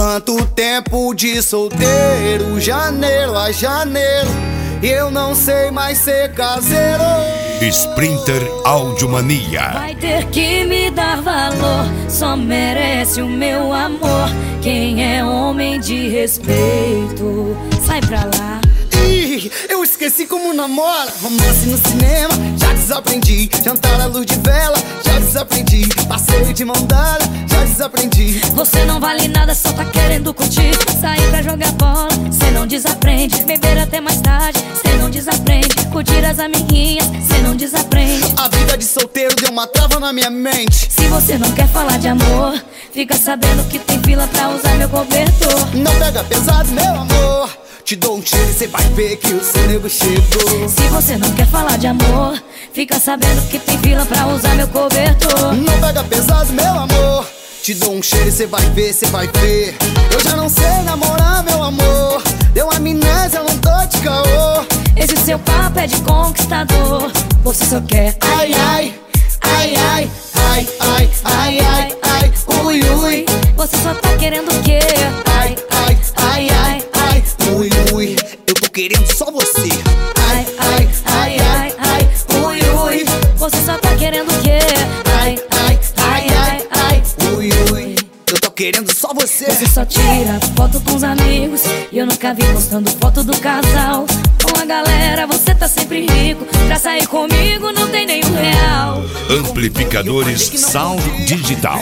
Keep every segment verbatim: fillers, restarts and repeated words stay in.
Tanto tempo de solteiro, janeiro a janeiro, e eu não sei mais ser caseiro. Sprinter Audiomania. Vai ter que me dar valor, só merece o meu amor. Quem é homem de respeito, sai pra lá. Ih, eu esqueci como namora. Romance no cinema, já desaprendi. Jantar à luz de vela, já desaprendi. Passeio de mão dada, já desaprendi. Você não vale nada, só tá querendo curtir. Sair pra jogar bola, cê não desaprende. Beber até mais tarde, cê não desaprende. Curtir as amiguinhas, cê não desaprende. A vida de solteiro deu uma trava na minha mente. Se você não quer falar de amor, fica sabendo que tem fila pra usar meu cobertor. Não pega pesado, meu amor, te dou um cheiro e cê vai ver que o seu nego chegou. Se você não quer falar de amor, fica sabendo que tem fila pra usar meu cobertor. Não pega pesado, meu amor, te dou um cheiro e cê vai ver, cê vai ver. Eu já não sei namorar, meu amor, deu amnésia, eu não tô de caô. Esse seu papo é de conquistador, você só quer Ai, ai, ai, ai, ai, ai, ai, ai, ai, ui, ui. Você só tá querendo o quê? Ai, ai, ai, ai, ai, ui, ui. Eu tô querendo só você. Ai, ai, ai, ai, ai, ui, ui. Você só tá querendo o quê? Ai, ai, ai, ai, ai, ui, ui. Eu tô querendo só você. Você só tira foto com os amigos e eu nunca vi postando foto do casal. Com a galera você tá sempre rico, pra sair comigo não tem nenhum real. Amplificadores Sound Digital.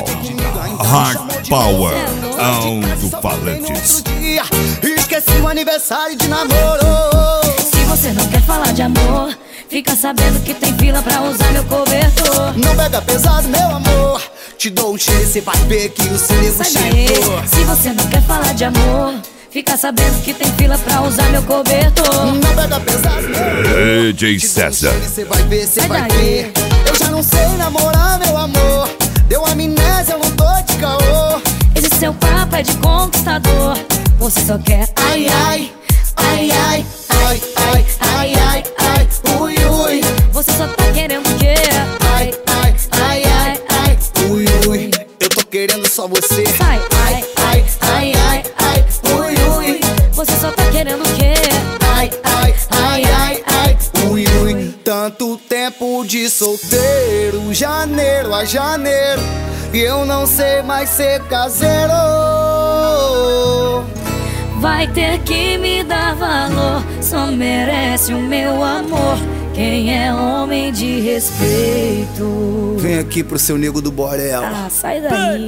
Hard Power Alto-falantes. Esqueci o aniversário de namoro. Se você não quer falar de amor, fica sabendo que tem fila pra usar meu cobertor. Não pega pesado, meu amor, te dou um cheiro e cê vai ver que o seu nego Sai daí. chegou. Se você não quer falar de amor, fica sabendo que tem fila pra usar meu cobertor. Não pega pesado, meu amor, D J César. cê vai ver, cê Sai vai daí. ver. Eu já não sei namorar, meu amor, deu amnésia, eu não tô de caô. Esse seu papo é de conquistador, você só quer Ai, ai, ai, ai, ai, ai, ai, ai, ai, ui, ui. Você só tá querendo o quê? Ai, ai, ai, ai, ai, ui, ui. Eu tô querendo só você. Sai, Ai, ai, ai, ai, ai, ui, ui. você só tá querendo o quê? Ai, ai, ai, ai, ai, ui, ui. Tanto tempo de solteiro, janeiro a janeiro, e eu não sei mais ser caseiro. Vai ter que me dar valor, só merece o meu amor. Quem é homem de respeito. Vem aqui pro seu nego do Borel. Ah, sai daí.